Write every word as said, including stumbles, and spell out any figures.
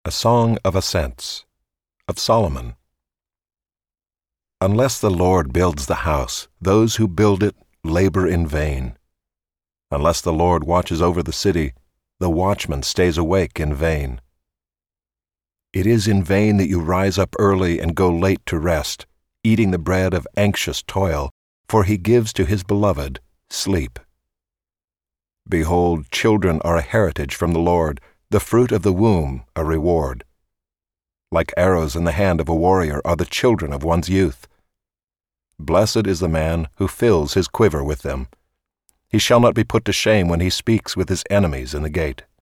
A Song of Ascents, of Solomon. Unless the Lord builds the house, those who build it labor in vain. Unless the Lord watches over the city, the watchman stays awake in vain. It is in vain that you rise up early and go late to rest, eating the bread of anxious toil, for he gives to his beloved sleep. Behold, children are a heritage from the Lord, the fruit of the womb a reward. Like arrows in the hand of a warrior are the children of one's youth. Blessed is the man who fills his quiver with them. He shall not be put to shame when he speaks with his enemies in the gate.